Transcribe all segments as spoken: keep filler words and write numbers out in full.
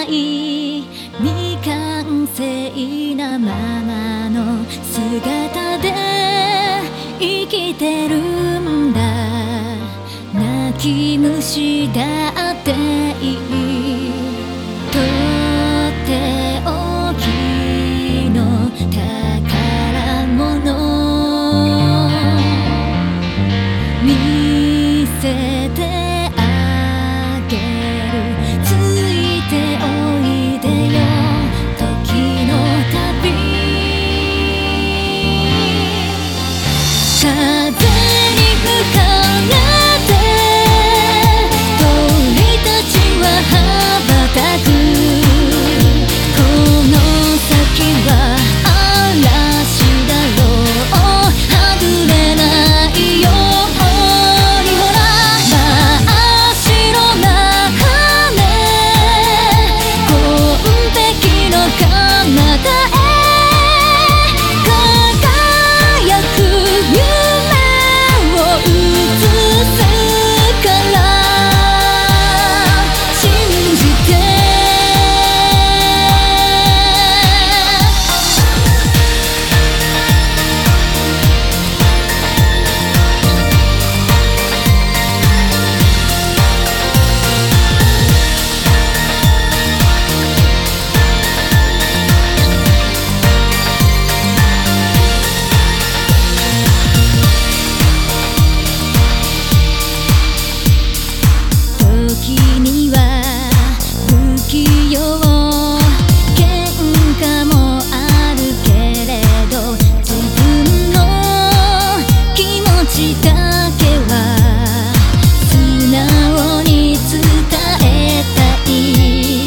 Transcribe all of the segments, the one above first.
ない未完成なままの姿で生きてるんだ。泣き虫だっていい、とっておきの宝物見せてあげる。ついておいでよ時の旅。風に吹かれて鳥たちは羽ばたく。この先は嵐だろう、外れないように。ほら真っ白な羽、紺碧の彼方へ輝く夢を映すから信じて。時には不器用喧嘩もあるけれど、自分の気持ちだけは素直に伝えたい。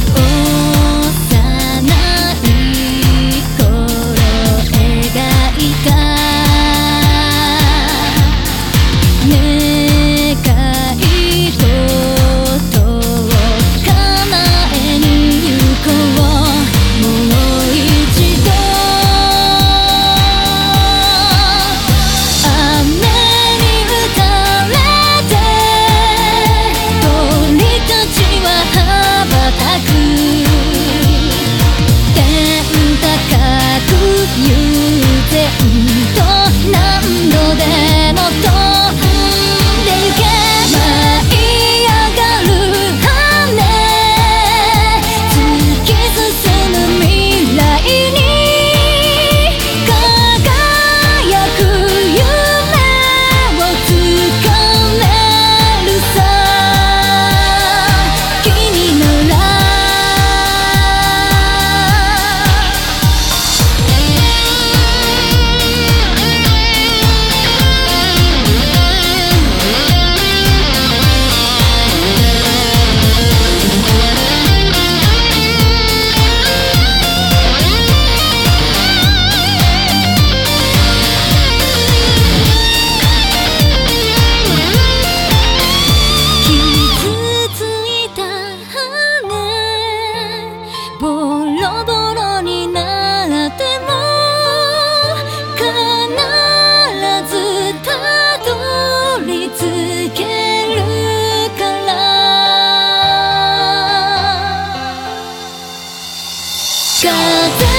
幼い頃描いた願い事を叶えに行こう。もう一度雨に打たれて鳥たちは羽ばたく。天高く悠然と何度でも飛んでゆけ。舞い上がる羽、突き進む未来に輝く夢をつかめるさ。君なら傷ついた羽ボロボロになっても必ずたどり着けるから。風